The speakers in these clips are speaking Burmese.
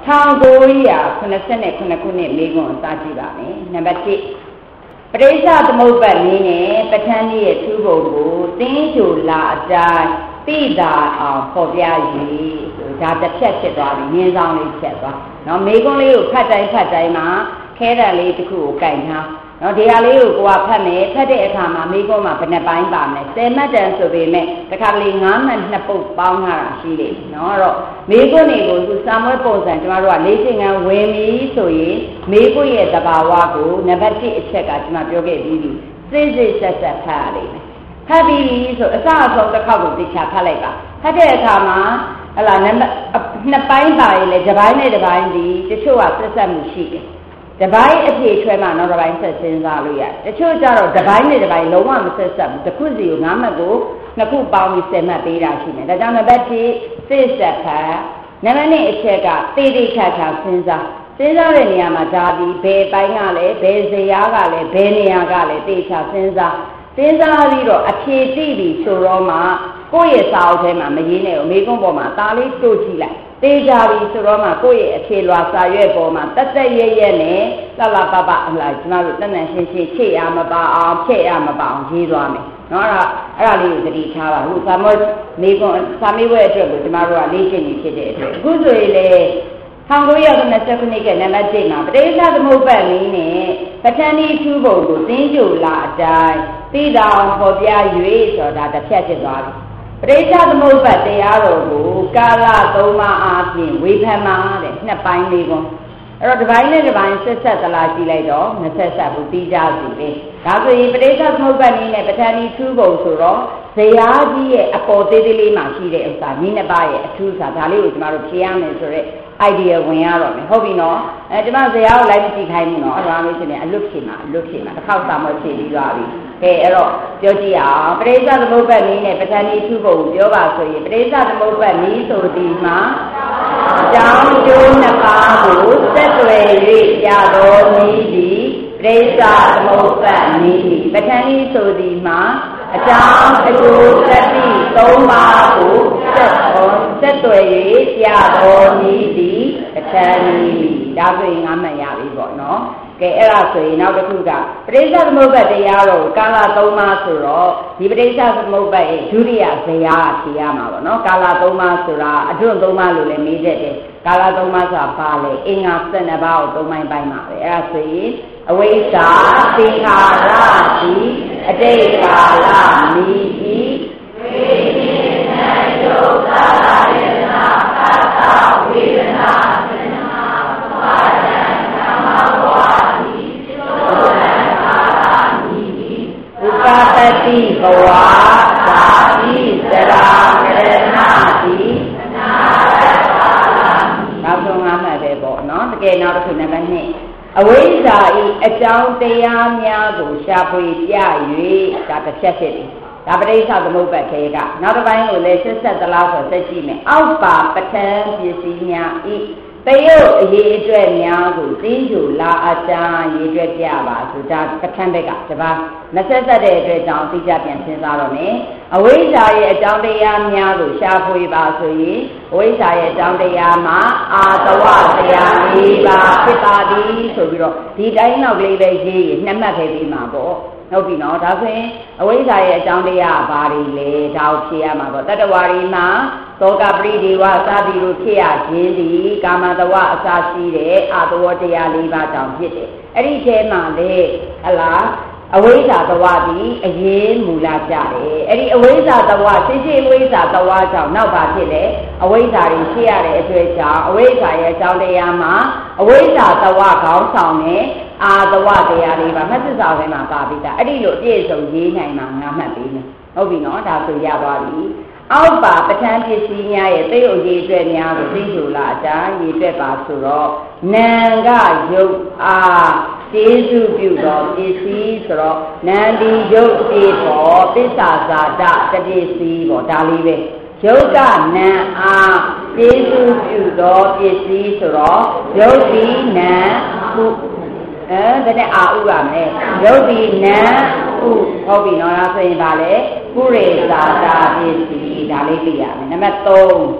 1989 ခုနှစ်မိကွန်စကြည့်ပါမယ်နံပါတ်1ပရိစ္ဆသမုပ္ပါဒ်နည်းနဲ့ပဋ္ဌာန်းကြီးရဲ့ထူးပုံကိုသင်္ကြန်လာအတိုင်းသိတာအောင်ဖော်ပြရည်ဒါတစ်ဖြတ်ဖြစ်သွားပြီမြင်းဆောင်လေးဖြတ်သွားနော်မိကွန်လေးကိုဖတ်တိုင်းမှာခဲတံလေးတစ်ခုကိုကင်ထားနော်ဒီဟာလေးကိုကိုကဖတ်မယ်ဖတ်တဲ့အခါမှာမိကွန်မှာဘယ်နှပိုင်းပါမလဲ10မှတ်တန်ဆိုပေမဲ့တစ်ခါလေ9မှတ်2ပုတ်ပေါင်းထားတာရှိတယ်နော်အဲ့တော့မိကွန်တွေကိုသူစာမွေးပုံစံကျမတို့ကလေ့ကျင့်ခန်းဝင်ပြီဆိုရင်မိကွန်ရဲ့သဘာဝကိုနံပါတ်1အချက်ကကျမပြောခဲ့ပြီးပြီစစ်ဆက်ဖတ်ရလိမ့်မယ်ဖတ်ပြီးဆိုအစအဆုံးတစ်ခေါက်ကိုသိချဖတ်လိုက်ပါဖတ်တဲ့အခါမှာဟလာနံပါတ်2ပိုင်းပါရင်လေတစ်ပိုင်းနဲ့တစ်ပိုင်းဒီတချို့ကဆက်မှုရှိတယ်တပိုင်းအဖြေထွဲမှနောက်တစ်ပိုင်းဆက်စဉ်းစားလို့ရတယ်တချို့ကျတော့တပိုင်းနဲ့တပိုင်းလုံးဝမဆက်ဘူးတစ်ခုစီကို9မှတ်ကို2ခုပေါင်းပြီး10မှတ်ပေးတာရှိတယ်ဒါကြောင့်နံပါတ်1စစ်ဆက်ဖတ်နံပါတ်2အချက်ကတေးသေးချာချာစဉ်းစားတဲ့နေရာမှာဒါပြီးဘယ်ပိုင်းကလဲဘယ်ဇယားကလဲဘယ်နေရာကလဲတေးချာစဉ်းစားပြီးတော့အဖြေသိပြီဆိုတော့မှကိုယ့်ရဲ့စာအုပ်ထဲမှာမရေးနဲ့မေကွန်းပေါ်မှာဒါလေးတို့ကြည့်လိုက်တေးကြပြီဆိုတော့မှကိုယ့်ရဲ့အဖြေလွှာစာရွက်ပေါ်မှာတက်ရဲနဲ့လှပပဟလာကျမတို့တန်ရှင်းချေရမပါအောင်ဖြည့်ရမပါအောင်ရေးသွားမယ်နော်အဲ့ဒါလေးကိုသတိထားပါဘူးစာမေကွန်းစာမေးပွဲအတွက်ကိုကျမတို့ကလေ့ကျင့်နေဖြစ်တဲ့အတွက်အခုဆိုရင်လေ1989ခုနှစ်ကနံပါတ်1မှာပဋိစ္စသမုပ္ပါဒ်နည်းနဲ့ပဋ္ဌာန်းဤထူးပုံကိုသင်္ကြန်လာအတိုင်းသိတာအောင်ဖော်ပြ၍ဆိုတာတစ်ဖြတ်ဖြစ်သွားပြီပဋိစ္စသမုပ္ပါဒ်တရားတော်ကိုကာလ3ပါးအားဖြင့်ဝေဖန်မှာတဲ့2ပိုင်းလေးကွန်အဲ့တော့တစ်ပိုင်းနဲ့တစ်ပိုင်းဆက်သလားကြည့်လိုက်တော့မဆက်ဘူးပြီးကြစီပဲဒါဆိုရင်ပဋိစ္စသမုပ္ပါဒ်နည်းနဲ့ပဋ္ဌာန်းဤထူးပုံဆိုတော့ဇယားကြီးရဲ့အပေါ်သေးလေးမှရှိတဲ့ဥစ္စာနည်း2ပါးရဲ့အထူးစာဒါလေးကိုကျမတို့ဖြေရမယ်ဆိုတော့idea ဝင်ရတော့မယ်ဟုတ်ပြီနော်ကျမဇယားကိုလိုက်မကြည့်ခိုင်းဘူးနော်အဲ့ဒါလေးရှင်အလွတ်ဖြေမှာတစ်ခေါက်စာမဖြေပြီးသွားပြီကဲအဲ့တော့ပြောကြည့်အောင်ပဋိစ္စသမုပ္ပါဒ်နည်းနဲ့ပဋ္ဌာန်းဤထူးပုံကိုပြောပါဆိုရင်ပဋိစ္စသမုပ္ပါဒ်နည်းဆိုဒီမှာအကြောင်းကျိုး2ပါးကိုဆက်သွယ်၍ပြတော်နည်းသည်ပဋိစ္စသမုပ္ပါဒ်နည်းပဋ္ဌာန်းဤဆိုဒီမှာအကြောင်းအကျိုးသတိ3ပါးကိုဆက်သွယ်၍ပြတော်နည်းသည်ပဋ္ဌာန်းနည်းဒါဆိုရင်9မှတ်ရပြီပေါ့နော်ကဲအဲ့ဒါဆိုရင်နောက်တစ်ခုကပဋိစ္စသမုပ္ပါဒ်တရားတော်ကာလ3ပါးဆိုတော့ဒီပဋိစ္စသမုပ္ပါဒ်ရဲ့ဒုတိယဇယားဖြေရမှာပေါ့နော်ကာလ3ပါးဆိုတာအတွန်း3ပါးလို့လည်းမေးတတ်တယ်ကာလ3ပါးဆိုတာဘာလဲအင်္ဂါ12ပါးကို3ပိုင်းပိုင်းပါပဲအဲ့ဒါဆိုရင်အဝိဇ္ဇာသင်္ခါရတိအတိတ်ကာလမိဤဝိညာဉ်ဉာဏ်ယုတ်သာရယနာသတ္တဝေဒနာသင်္နာပါဒံဓမ္မဝါတိသုဒ္ဓံကာလမိဥပပတိဘဝသာတိသရာကရဏတိနာရကာလနောက်ဆုံး9မှတ်ပဲပေါ့နော်တကယ်နောက်တစ်ခုနံပါတ်2အဝိဇ္ဇာဤအကြောင်းတရားများကိုရှာဖွေပြ၍ဒါတစ်ချက်ဖြစ်တယ်ဒါပဋိစ္စသမုပ္ပါဒ်ခေကနောက်တစ်ပိုင်းကိုလည်းဆက်သလားဆိုသက်ကြည့်မယ်အောက်ပါပဋ္ဌာန်းပစ္စည်းများဤတရုတ်အရေးအတွက်များကိုသင်္ကြန်လာအတိုင်းရေးအတွက်ပြပါဆိုတာပဋ္ဌာန်းဘက်ကတပါမဆက်သက်တဲ့အတွက်ကြောင့်သိကြပြန်စဉ်းစားတော့မယ်အဝိဇ္ဇာရဲ့အကြောင်းတရားများကိုရှာဖွေပါဆိုရင်အဝိဇ္ဇာရဲ့အကြောင်းတရားမှာအာတဝတရား၄ပါးဖြစ်ပါသည်ဆိုပြီးတော့ဒီတိုင်းနောက်ကလေးပဲရေးရင်2မှတ်ပဲပြီးမှာပေါ့ဟုတ်ပြီနော်ဒါဆိုရင်အဝိဇ္ဇာရဲ့အကြောင်းတရားဘာတွေလဲဒါကိုဖြေရမှာပေါ့တတ္တဝါတွေမှာသောကပရိဒေဝစသည်လိုဖြစ်ရခြင်းသည်ကာမတဝအစရှိတဲ့အာတဝတရား၄ပါးကြောင့်ဖြစ်တယ်အဲ့ဒီထဲမှာလေဟလားအဝိဇ္ဇာတဝသည်အရေးမူလကြတယ်အဲ့ဒီအဝိဇ္ဇာတဝရှင်းအဝိဇ္ဇာတဝကြောင့်နောက်ပါဖြစ်တယ်အဝိဇ္ဇာတွေရှိရတဲ့အတွက်ကြောင့်အဝိဇ္ဇာရဲ့အကြောင်းတရားမှာအဝိဇ္ဇာတဝခေါင်းဆောင်နဲ့အာတဝတရားလေးပါမှတ်စာထဲမှာပါပြီးသားအဲ့ဒီလိုအပြည့်စုံရေးနိုင်မှာ9မှတ်ပေးမယ်ဟုတ်ပြီနော်ဒါဆိုရသွားပြီအောက်ပါပဋ္ဌာန်းပစ္စည်းများရဲ့သို့ရေးအတွက်များကိုသိဆိုလာအတိုင်းရေးအတွက်ပါဆိုတော့နာကယုတ်အားကျေစုပြုသောပစ္စည်းဆိုတော့နန္ဒီယုတ်တိပေါ်ပစ္ဆာဇာတတပစ္စည်းပေါ့ဒါလေးပဲယုတ်ကနံအားကျေစုပြုသောပစ္စည်းဆိုတော့ယုတ်တိနံခုဘယ်နဲ့အာဥရမလဲယုတ်တိနံဥဟုတ်ပြီနော်ဒါဆိုရင်ဗာလေကုရေဇာတာပစ္စည်းဒါလေးသိရမယ်နံပါတ်3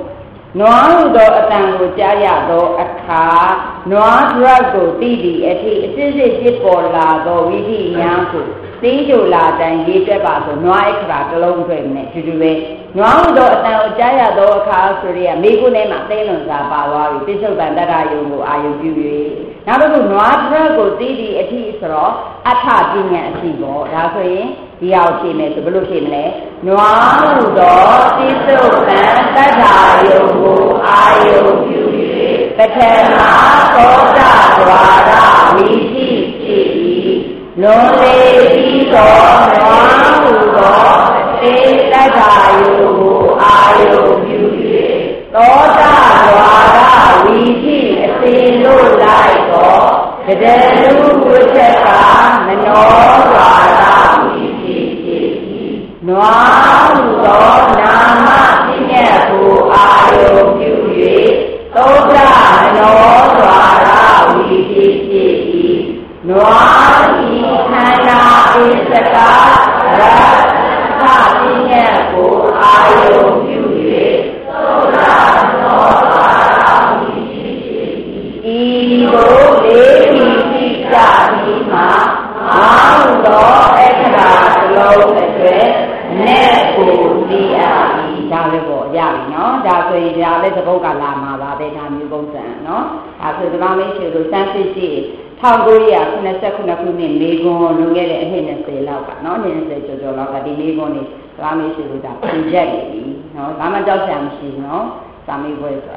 နွားဟုသောအတန်ကိုကြားရသောအခါနွားဒရက်ကိုသိသည့်အထိအစစ်စစ်ဖြစ်ပေါ်လာသောဝိသီများကိုသိကြလာတိုင်းရေးတက်ပါဆိုနွားအခရာတစ်လုံးတွေ့မယ်တူတူပဲနွားဟုသောအတန်ကိုကြားရသောအခါဆိုရမိကုနဲ့မှာသိလွန်စွာပါသွားပြီပိဿုပန်တတ္တယုံကိုအာယုပြု၍နောက်တစ်ခုနွားဒရက်ကိုသိသည့်အထိဆိုတော့အထပညာအရှိပေါ့ဒါဆိုရင်ဒီအောင်ဖြေမယ်ဆိုဘယ်လိုဖြေမလဲနွားဟုသောပိဿုပန်တတ္တယုံကိုအာယုပြု၍ပထမသောတာဒွါရဝိသိဖြစ်၏လွန်လေပြီးသောနွားဟုသောသေတတ္တယုံကိုအာယုပြု၍သောတာဒွါရဝိသိအစဉ်လို့လိုက်သောတတလူဝိသက်ကမနောဒွါရဝိသိဖြစ်၏နွားဟုသောနာမပညာကိုအာယုပြု၍သောတာမနောဒွါရဝိသိဖြစ်၏နွားဤခန္ဓာဣစကရသပညာကိုအာယုပြု၍သောတာမနောဒွါရဝိသိဖြစ်၏ဤသို့လေးဤသိကြပြီးမှအာဟုသောအခရာတစ်လုံးအတွက်နဲ့ကိုသိအပ်၏ဒါလည်းပေါ့ရပြီနော်ဒါဆိုရင်ဒါလည်းသဘောကလာမှာပါပဲဒါမျိုးပုံစံနော်ဒါဆိုဒီမှာမိတ်ဆွေတို့စမ်းစစ်ကြည့်1989ခုနှစ်မေကွန်လွန်ခဲ့တဲ့အနှစ်20လောက်ကနော်20ကျော်ကျော်လောက်ကဒီမေကွန်နေဒီမှာမိတ်ဆွေတို့ဒါပြင်ချက်နေပြီနော်ဘာမှကြောက်စရာမရှိဘူးနော်စာမေးပွဲဆို